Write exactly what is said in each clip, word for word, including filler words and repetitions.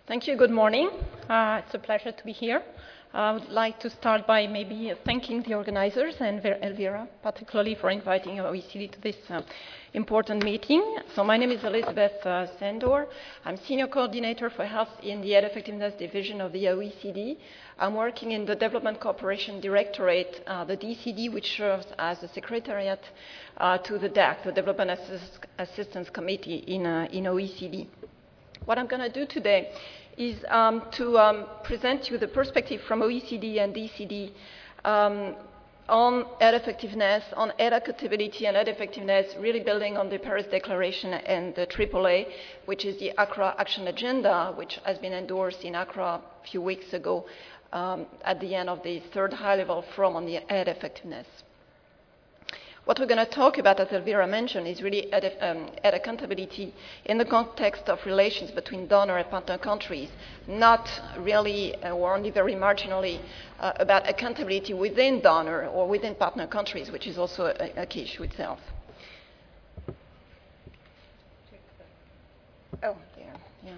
Thank you. Good morning. Uh, it's a pleasure to be here. I would like to start by maybe thanking the organizers and Elvira particularly for inviting O E C D to this uh, important meeting. So my name is Elizabeth uh, Sandor. I'm Senior Coordinator for Health in the Aid Effectiveness Division of the O E C D. I'm working in the Development Cooperation Directorate, uh, the D C D, which serves as the secretariat uh, to the D A C, the Development Assist- Assistance Committee in, uh, in O E C D. What I'm going to do today is um, to um, present you the perspective from O E C D and D C D um, on aid effectiveness, on aid accountability and aid effectiveness, really building on the Paris Declaration and the triple A, which is the Accra Action Agenda, which has been endorsed in Accra a few weeks ago um, at the end of the third high-level forum on the aid effectiveness. What we're going to talk about, as Elvira mentioned, is really aid, um, aid accountability in the context of relations between donor and partner countries, not really uh, or only very marginally uh, about accountability within donor or within partner countries, which is also a, a key issue itself. Oh, there, yeah.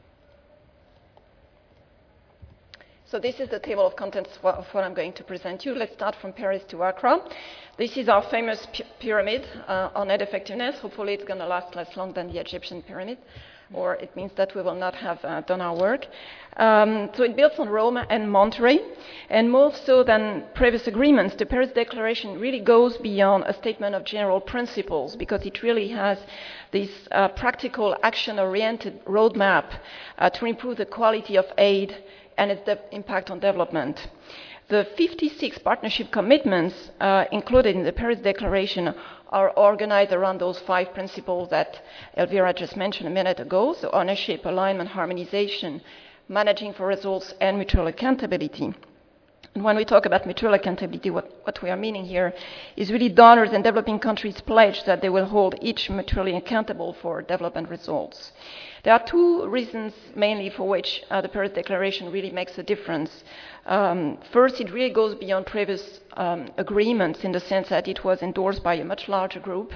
So this is the table of contents of what I'm going to present you. Let's start from Paris to Accra. This is our famous p- pyramid uh, on aid effectiveness. Hopefully it's going to last less long than the Egyptian pyramid, or it means that we will not have uh, done our work. Um, so it builds on Rome and Monterrey, and more so than previous agreements, the Paris Declaration really goes beyond a statement of general principles, because it really has this uh, practical, action-oriented roadmap uh, to improve the quality of aid and its de- impact on development. The fifty-six partnership commitments uh, included in the Paris Declaration are organized around those five principles that Elvira just mentioned a minute ago, so ownership, alignment, harmonization, managing for results, and mutual accountability. And when we talk about mutual accountability, what, what we are meaning here is really donors and developing countries pledge that they will hold each mutually accountable for development results. There are two reasons mainly for which uh, the Paris Declaration really makes a difference. Um, first, it really goes beyond previous um, agreements in the sense that it was endorsed by a much larger group.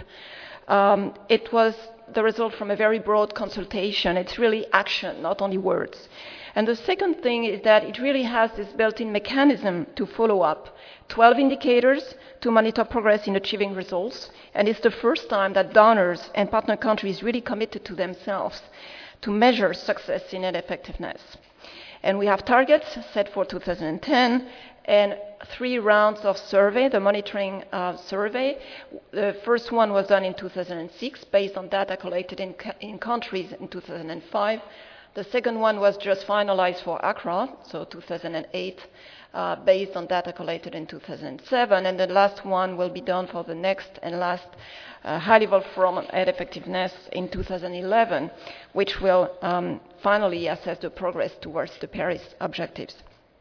Um, it was the result from a very broad consultation. It's really action, not only words. And the second thing is that it really has this built-in mechanism to follow up. twelve indicators to monitor progress in achieving results. And it's the first time that donors and partner countries really committed to themselves to measure success in aid effectiveness. And we have targets set for two thousand ten and three rounds of survey, the monitoring uh, survey. The first one was done in two thousand six based on data collected in, in countries in two thousand five. The second one was just finalized for Accra, so two thousand eight, uh, based on data collected in two thousand seven. And the last one will be done for the next and last uh, high-level forum on aid effectiveness in two thousand eleven, which will um, finally assess the progress towards the Paris objectives.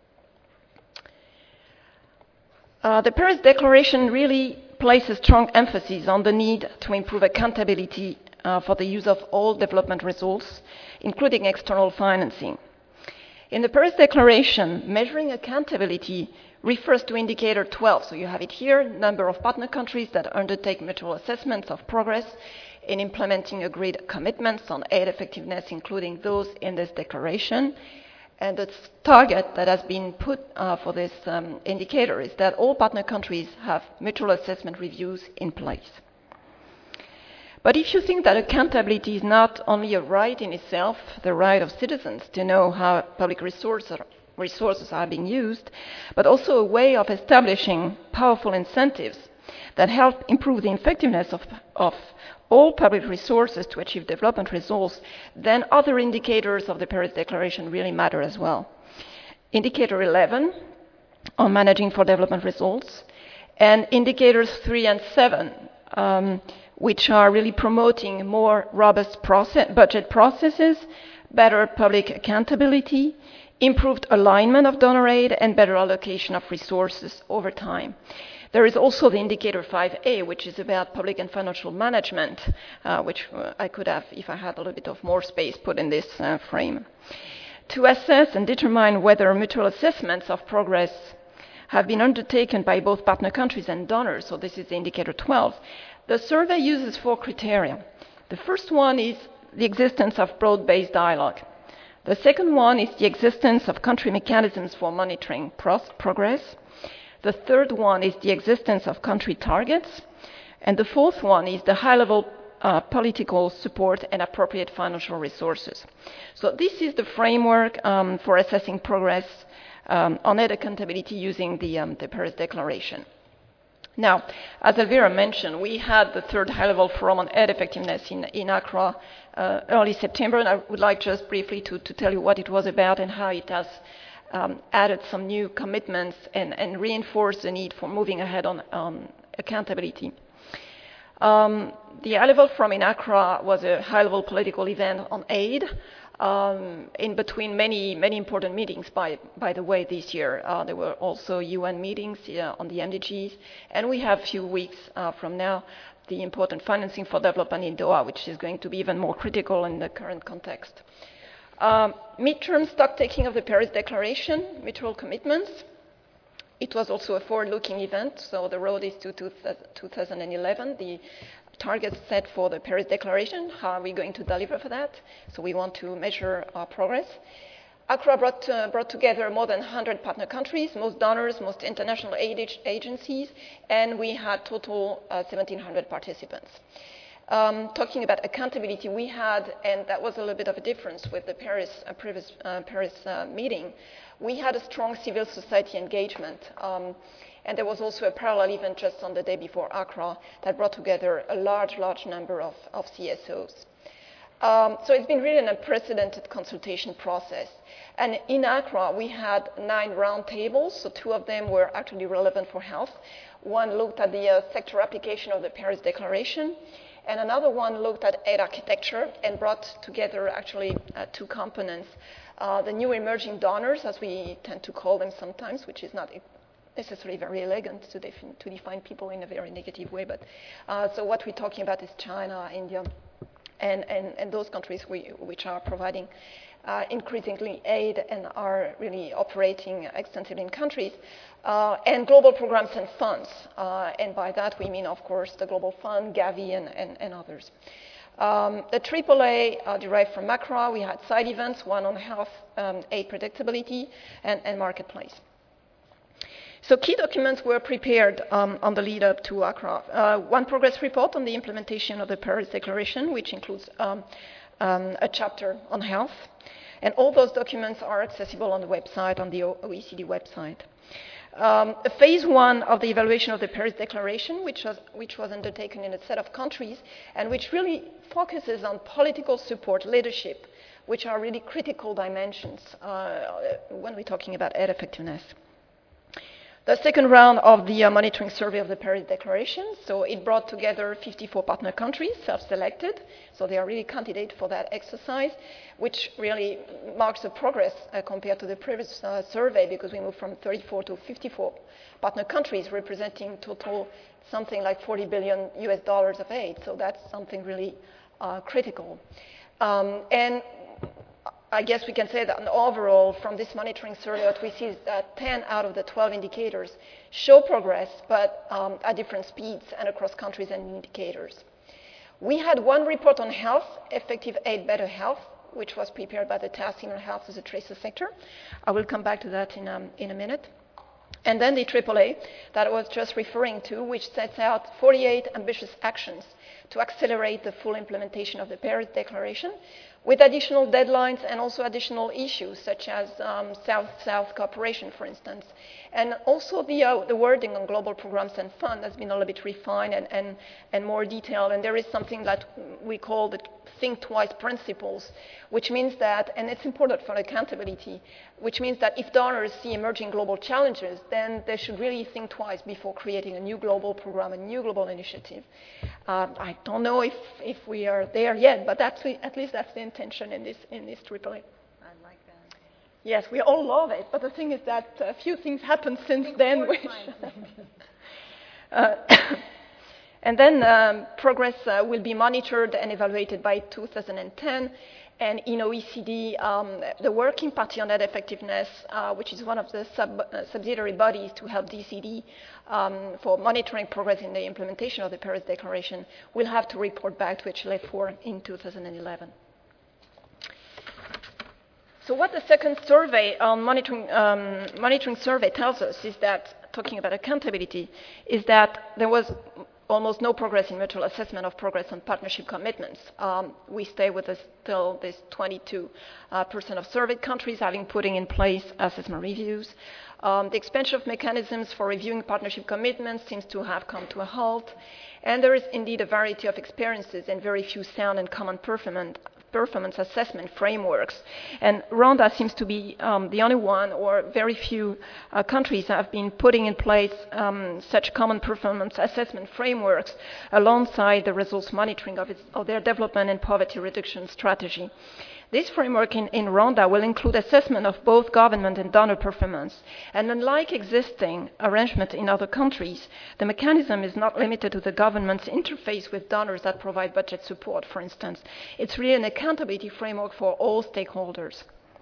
Uh, the Paris Declaration really places strong emphasis on the need to improve accountability uh, for the use of all development results, including external financing. In the Paris Declaration, measuring accountability refers to indicator twelve. So you have it here, number of partner countries that undertake mutual assessments of progress in implementing agreed commitments on aid effectiveness, including those in this declaration. And the target that has been put uh, for this um, indicator is that all partner countries have mutual assessment reviews in place. But if you think that accountability is not only a right in itself, the right of citizens to know how public resources are, resources are being used, but also a way of establishing powerful incentives that help improve the effectiveness of, of all public resources to achieve development results, then other indicators of the Paris Declaration really matter as well. Indicator eleven on managing for development results, and indicators three and seven, um, which are really promoting more robust process, budget processes, better public accountability, improved alignment of donor aid, and better allocation of resources over time. There is also the indicator five A, which is about public and financial management, uh, which uh, I could have, if I had a little bit of more space, put in this uh, frame. To assess and determine whether mutual assessments of progress have been undertaken by both partner countries and donors, so this is the indicator twelve, the survey uses four criteria. The first one is the existence of broad-based dialogue. The second one is the existence of country mechanisms for monitoring pros- progress. The third one is the existence of country targets. And the fourth one is the high-level uh, political support and appropriate financial resources. So this is the framework um, for assessing progress um, on aid accountability using the, um, the Paris Declaration. Now, as Elvira mentioned, we had the third high-level forum on aid effectiveness in, in Accra uh, early September, and I would like just briefly to, to tell you what it was about and how it has um, added some new commitments and, and reinforced the need for moving ahead on, on accountability. Um, the high-level forum in Accra was a high-level political event on aid, Um, in between many, many important meetings, by, by the way, this year. Uh, there were also U N meetings uh, on the M D Gs, and we have a few weeks uh, from now the important financing for development in Doha, which is going to be even more critical in the current context. Um, midterm stock-taking of the Paris Declaration, mutual commitments. It was also a forward-looking event, so the road is to two thousand eleven. The targets set for the Paris Declaration, how are we going to deliver for that? So we want to measure our progress. Accra brought, uh, brought together more than one hundred partner countries, most donors, most international aid agencies, and we had total uh, seventeen hundred participants. Um, talking about accountability, we had, and that was a little bit of a difference with the Paris, uh, previous uh, Paris uh, meeting, we had a strong civil society engagement. Um, And there was also a parallel event just on the day before Accra that brought together a large, large number of, of C S Os. Um, so it's been really an unprecedented consultation process. And in Accra, we had nine roundtables, so two of them were actually relevant for health. One looked at the uh, sector application of the Paris Declaration, and another one looked at aid architecture and brought together actually uh, two components. Uh, the new emerging donors, as we tend to call them sometimes, which is not necessarily very elegant to, defin- to define people in a very negative way. But uh, so what we're talking about is China, India, and, and, and those countries we, which are providing uh, increasingly aid and are really operating extensively in countries, uh, and global programs and funds. Uh, and by that we mean, of course, the Global Fund, Gavi, and, and, and others. Um, the triple A uh, derived from Accra. We had side events, one on health, um, aid predictability, and, and marketplace. So key documents were prepared um, on the lead up to Accra. Uh, one progress report on the implementation of the Paris Declaration, which includes um, um, a chapter on health. And all those documents are accessible on the website, on the O E C D website. Um, a phase one of the evaluation of the Paris Declaration, which was, which was undertaken in a set of countries, and which really focuses on political support, leadership, which are really critical dimensions uh, when we're talking about aid effectiveness. The second round of the uh, monitoring survey of the Paris Declaration, so it brought together fifty-four partner countries, self-selected, so they are really candidates for that exercise, which really marks a progress uh, compared to the previous uh, survey, because we moved from thirty-four to fifty-four partner countries, representing total something like forty billion U S dollars of aid, so that's something really uh, critical. Um, and I guess we can say that overall, from this monitoring survey, what we see is that ten out of the twelve indicators show progress, but um, at different speeds and across countries and indicators. We had one report on health, Effective Aid, Better Health, which was prepared by the Task Team on Health as a tracer sector. I will come back to that in, um, in a minute. And then the triple A that I was just referring to, which sets out forty-eight ambitious actions to accelerate the full implementation of the Paris Declaration, with additional deadlines and also additional issues, such as um, South-South cooperation, for instance. And also the, uh, the wording on global programs and funds has been a little bit refined and, and, and more detailed. And there is something that we call the think twice principles, which means that, and it's important for accountability, which means that if donors see emerging global challenges, then they should really think twice before creating a new global program, a new global initiative. Uh, I don't know if, if we are there yet, but that's, at least that's the intention in this, in this triple A. I like that. Yes, we all love it, but the thing is that a few things happened since then. Which uh, and then um, progress uh, will be monitored and evaluated by two thousand ten. And in O E C D, um, the Working Party on Aid Effectiveness, uh, which is one of the sub, uh, subsidiary bodies to help D C D um, for monitoring progress in the implementation of the Paris Declaration, will have to report back to H L A four in two thousand eleven. So what the second survey on monitoring, um, monitoring survey tells us is that, talking about accountability, is that there was almost no progress in mutual assessment of progress on partnership commitments. Um, we stay with this, still this twenty-two percent uh, of surveyed countries having putting in place assessment reviews. Um, the expansion of mechanisms for reviewing partnership commitments seems to have come to a halt. And there is indeed a variety of experiences and very few sound and common performance performance assessment frameworks. And Rwanda seems to be um, the only one, or very few uh, countries have been putting in place um, such common performance assessment frameworks alongside the results monitoring of, its, of their development and poverty reduction strategy. This framework in, in Rwanda will include assessment of both government and donor performance. And unlike existing arrangements in other countries, the mechanism is not limited to the government's interface with donors that provide budget support, for instance. It's really an accountability framework for all stakeholders.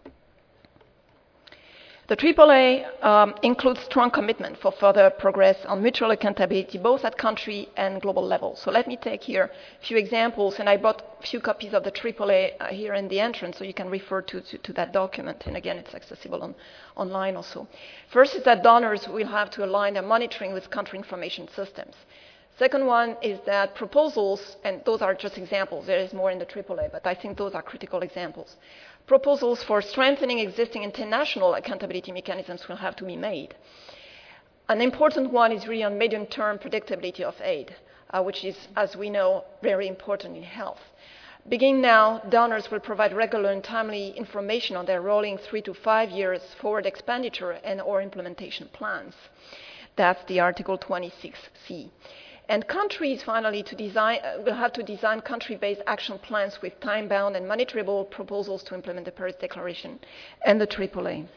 The triple A um, includes strong commitment for further progress on mutual accountability, both at country and global level. So let me take here a few examples, and I brought a few copies of the triple A uh, here in the entrance, so you can refer to, to, to that document. And again, it's accessible on, online also. First is that donors will have to align their monitoring with country information systems. Second one is that proposals, and those are just examples, there is more in the triple A, but I think those are critical examples. Proposals for strengthening existing international accountability mechanisms will have to be made. An important one is really on medium-term predictability of aid, uh, which is, as we know, very important in health. Beginning now, donors will provide regular and timely information on their rolling three to five years forward expenditure and or implementation plans. That's the Article twenty-six C. And countries, finally, to design, uh, will have to design country-based action plans with time-bound and monitorable proposals to implement the Paris Declaration and the triple A.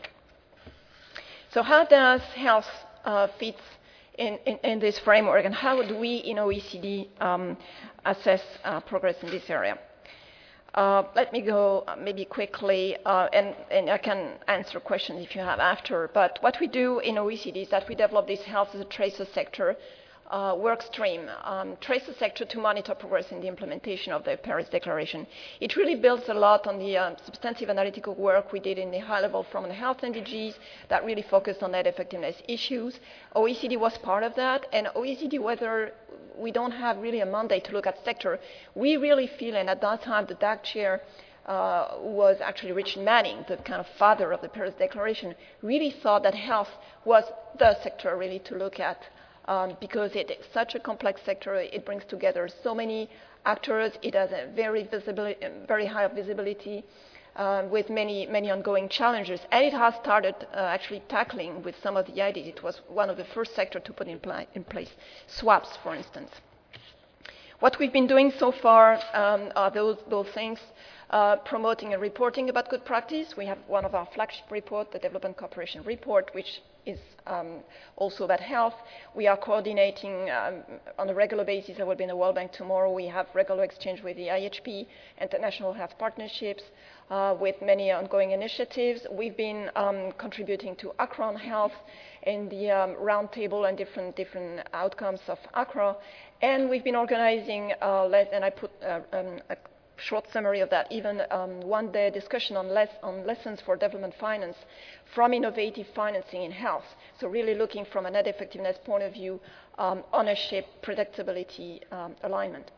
So how does health uh, fit in, in, in this framework, and how do we in O E C D um, assess uh, progress in this area? Uh, let me go uh, maybe quickly, uh, and, and I can answer questions if you have after. But what we do in O E C D is that we develop this health as a tracer sector Uh, work stream, um, trace the sector to monitor progress in the implementation of the Paris Declaration. It really builds a lot on the um, substantive analytical work we did in the high level from the health M D Gs that really focused on net effectiveness issues. O E C D was part of that, and O E C D, whether we don't have really a mandate to look at sector, we really feel, and at that time the D A C chair uh, was actually Richard Manning, the kind of father of the Paris Declaration, really thought that health was the sector really to look at. Um, because it is such a complex sector, it brings together so many actors, it has a very, visibility, very high visibility um, with many, many ongoing challenges, and it has started uh, actually tackling with some of the ideas. It was one of the first sectors to put in, pl- in place swaps, for instance. What we've been doing so far um, are those, those things. Uh, promoting and reporting about good practice. We have one of our flagship reports, the Development Cooperation Report, which is um, also about health. We are coordinating um, on a regular basis. I will be in the World Bank tomorrow. We have regular exchange with the I H P, International Health Partnerships, uh, with many ongoing initiatives. We've been um, contributing to Accra on Health in the um, roundtable and different different outcomes of Accra. And we've been organizing, uh, let, and I put uh, um, a short summary of that, even um, one-day discussion on, less, on lessons for development finance from innovative financing in health. So really looking from a net effectiveness point of view, um, ownership, predictability, um, alignment.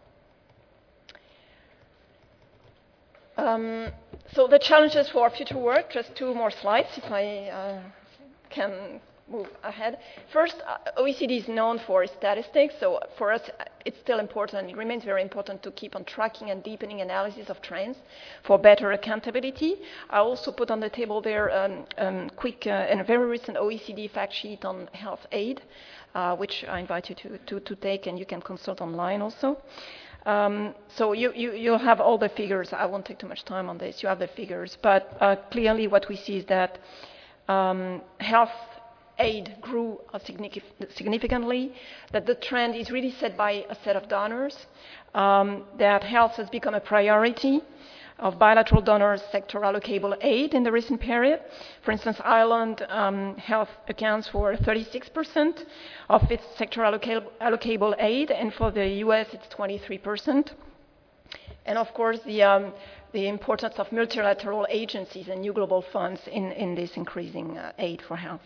Um, so the challenges for future work, just two more slides if I uh, can move ahead. First, uh, O E C D is known for its statistics, so for us it's still important, it remains very important to keep on tracking and deepening analysis of trends for better accountability. I also put on the table there a um, um, quick uh, and very recent O E C D fact sheet on health aid, uh, which I invite you to, to, to take, and you can consult online also. Um, so you, you, you'll have all the figures. I won't take too much time on this. You have the figures, but uh, clearly what we see is that um, health aid grew uh, significantly, that the trend is really set by a set of donors, um, that health has become a priority of bilateral donors sector allocable aid in the recent period. For instance, Ireland um, health accounts for thirty-six percent of its sector allocable, allocable aid, and for the U S it's twenty-three percent. And of course, the um, the importance of multilateral agencies and new global funds in, in this increasing uh, aid for health.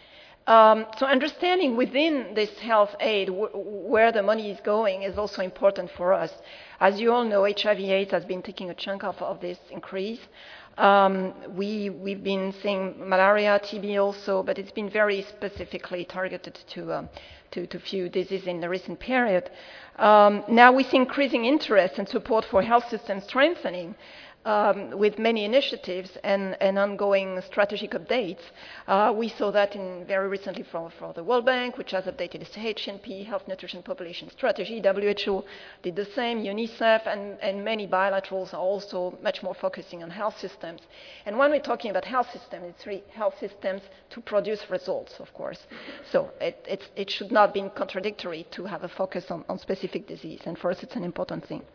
Um, so understanding within this health aid w- where the money is going is also important for us. As you all know, H I V AIDS has been taking a chunk of, of this increase. Um, we, we've been seeing malaria, T B also, but it's been very specifically targeted to, um, to, to few diseases in the recent period. Um, now we see increasing interest and support for health system strengthening. Um, with many initiatives and, and ongoing strategic updates. Uh, we saw that in very recently from, from the World Bank, which has updated its H N P, Health, Nutrition, Population Strategy. W H O did the same, UNICEF, and, and many bilaterals are also much more focusing on health systems. And when we're talking about health systems, it's really health systems to produce results, of course. So it, it's, it should not be contradictory to have a focus on, on specific disease, and for us it's an important thing.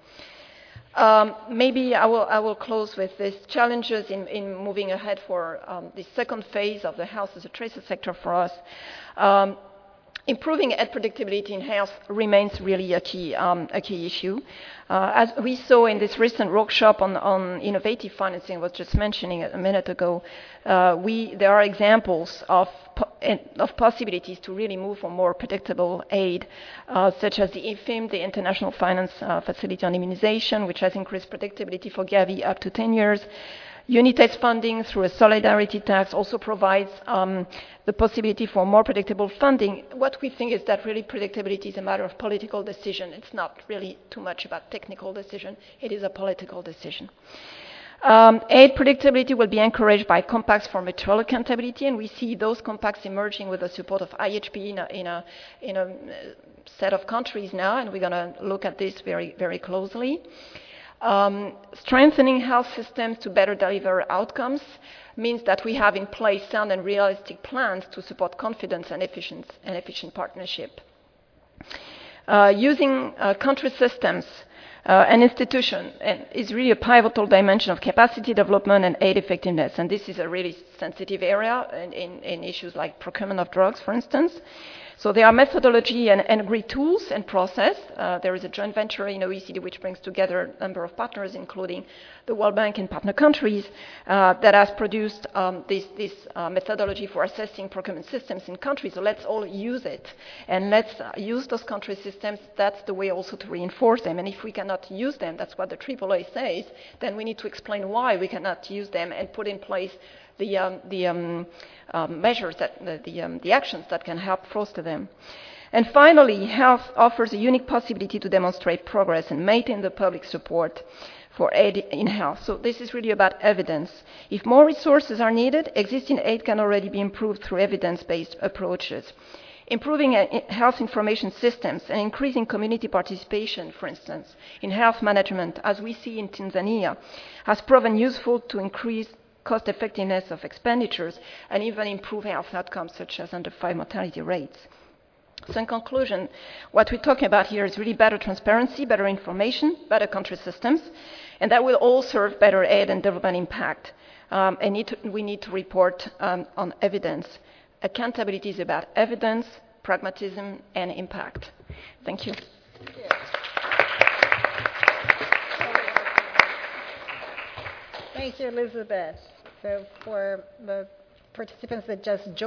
Um, maybe I will, I will close with these challenges in, in moving ahead for um, the second phase of the health as a tracer sector for us. Um, improving aid predictability in health remains really a key, um, a key issue. Uh, as we saw in this recent workshop on, on innovative financing, I was just mentioning a minute ago, uh, we, there are examples of, po- of possibilities to really move for more predictable aid, uh, such as the I F I M, the International Finance uh, Facility on Immunization, which has increased predictability for Gavi up to ten years. Unitaid funding through a solidarity tax also provides um, the possibility for more predictable funding. What we think is that really predictability is a matter of political decision. It's not really too much about technical decision. It is a political decision. Um, aid predictability will be encouraged by compacts for mutual accountability, and we see those compacts emerging with the support of I H P in a, in a, in a set of countries now, and we're going to look at this very, very closely. Um, strengthening health systems to better deliver outcomes means that we have in place sound and realistic plans to support confidence and efficient, and efficient partnership. Uh, using uh, country systems uh, and institutions is really a pivotal dimension of capacity development and aid effectiveness. And this is a really sensitive area in, in, in issues like procurement of drugs, for instance. So there are methodology and, and agreed tools and process. Uh, there is a joint venture in O E C D which brings together a number of partners, including the World Bank and partner countries, uh, that has produced um, this, this uh, methodology for assessing procurement systems in countries. So let's all use it, and let's uh, use those country systems. That's the way also to reinforce them. And if we cannot use them, that's what the triple A says, then we need to explain why we cannot use them and put in place the, um, the um, um, measures, that the, the, um, the actions that can help foster them. And finally, health offers a unique possibility to demonstrate progress and maintain the public support for aid in health. So this is really about evidence. If more resources are needed, existing aid can already be improved through evidence-based approaches. Improving health information systems and increasing community participation, for instance, in health management, as we see in Tanzania, has proven useful to increase cost effectiveness of expenditures and even improve health outcomes such as under five mortality rates. So in conclusion, what we're talking about here is really better transparency, better information, better country systems, and that will all serve better aid and development impact. Um, and need to, we need to report um, on evidence. Accountability is about evidence, pragmatism, and impact. Thank you. Thank you. Thank you, Elizabeth. So for the participants that just joined,